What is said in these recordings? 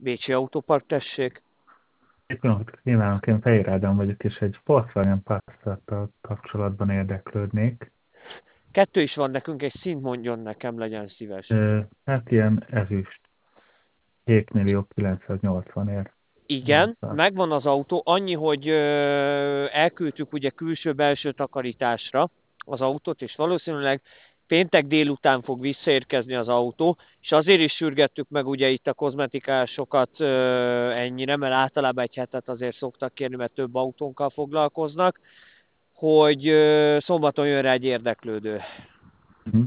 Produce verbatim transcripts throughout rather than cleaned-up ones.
Bécsi Autópark, tessék. Szép napot kívánok, én Fehér Ádám vagyok, és egy Volkswagen Passattal kapcsolatban érdeklődnék. Kettő is van nekünk, egy szint mondjon nekem, legyen szíves. Ö, Hát ilyen ezüst, hét millió kilencszáznyolcvanért. Igen, megvan az autó, annyi, hogy ö, elküldtük ugye külső-belső takarításra az autót, és valószínűleg péntek délután fog visszaérkezni az autó, és azért is sürgettük meg ugye itt a kozmetikásokat ö, ennyire, mert általában egy hetet azért szoktak kérni, mert több autónkkal foglalkoznak, hogy ö, szombaton jön rá egy érdeklődő. Mhm.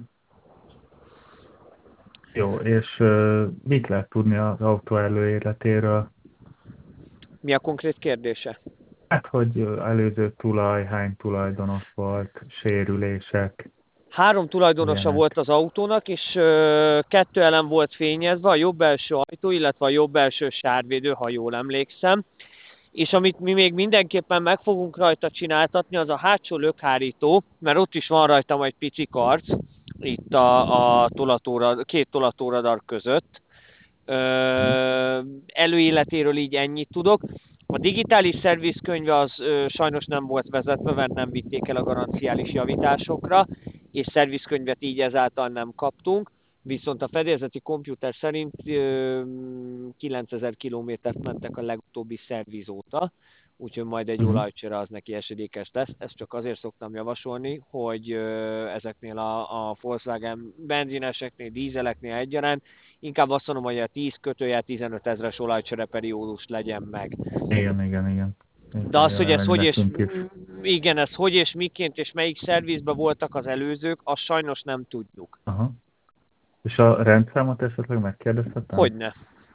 Jó, és ö, mit lehet tudni az autó előéletéről? Mi a konkrét kérdése? Hát, hogy ö, előző tulaj, hány tulajdonos volt, sérülések, Három tulajdonosa volt ilyenek. az autónak, és ö, kettő elem volt fényezve, a jobb első ajtó, illetve a jobb első sárvédő, ha jól emlékszem. És amit mi még mindenképpen meg fogunk rajta csináltatni, az a hátsó lökhárító, mert ott is van rajtam egy pici karc, itt a, a tolatóra, két tolatóradar között. Ö, Mhm. előéletéről így ennyit tudok. A digitális szervizkönyve az ö, sajnos nem volt vezetve, mert nem vitték el a garanciális javításokra, és szervizkönyvet így ezáltal nem kaptunk. Viszont a fedélzeti komputer szerint ö, kilencezer kilométert mentek a legutóbbi szerviz óta, úgyhogy majd egy Mhm. olajcsere az neki esedékes lesz. Ezt csak azért szoktam javasolni, hogy ö, ezeknél a, a Volkswagen benzineseknél, dízeleknél egyaránt inkább azt mondom, hogy a tíz kötőjel tizenöt ezres olajcsere periódus legyen meg. Igen, igen, igen. De Igen, az, hogy ez jelenleg hogy és nekünk is. igen, ez hogy és miként és melyik szervizben voltak az előzők, azt sajnos nem tudjuk. Aha. És a rendszámot esetleg megkérdezhetem? Hogyne.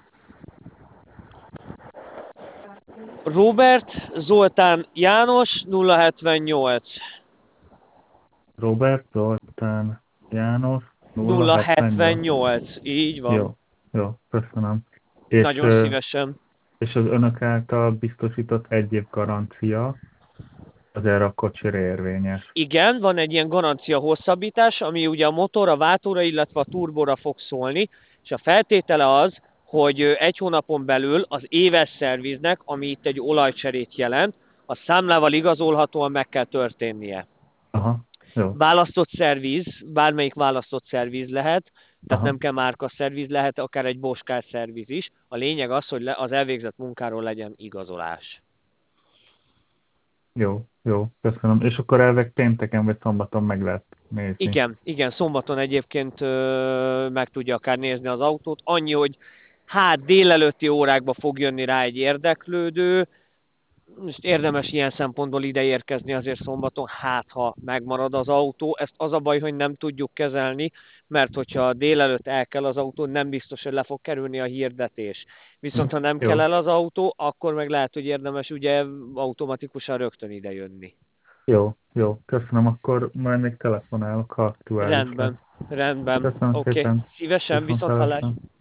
Robert Zoltán János nulla hetvennyolc. Robert Zoltán János nulla hetvennyolc. nulla hetvennyolc, így van. Jó, jó, köszönöm. És, Nagyon ö, szívesen. és az önök által biztosított egy év garancia az erre a kocsira érvényes. Igen, van egy ilyen garancia hosszabbítás, ami ugye a motor, a váltóra, illetve a turbóra fog szólni, és a feltétele az, hogy egy hónapon belül az éves szerviznek, ami itt egy olajcserét jelent, a számlával igazolhatóan meg kell történnie. Aha, jó, Választott szerviz, bármelyik választott szerviz lehet, tehát aha, nem kell márka szerviz, lehet akár egy Boschkár szerviz is. A lényeg az, hogy az elvégzett munkáról legyen igazolás. jó, jó, köszönöm. És akkor elveg pénteken vagy szombaton meg lehet nézni. Igen, igen, szombaton egyébként ö, meg tudja akár nézni az autót. Annyi, hogy hát délelőtti órákba fog jönni rá egy érdeklődő. Most érdemes ilyen szempontból ide érkezni azért szombaton, hát ha megmarad az autó. Ezt az a baj, hogy nem tudjuk kezelni, mert hogyha délelőtt el kell az autó, nem biztos, hogy le fog kerülni a hirdetés. Hm, Viszont ha nem kell jó, el az autó, akkor meg lehet, hogy érdemes ugye automatikusan rögtön ide jönni. jó, jó, köszönöm. Akkor majd még telefonálok, ha aktuális lesz. Rendben, rendben. Köszönöm Oké, okay. szépen, Szívesen, viszont viszont hallás. hallásra.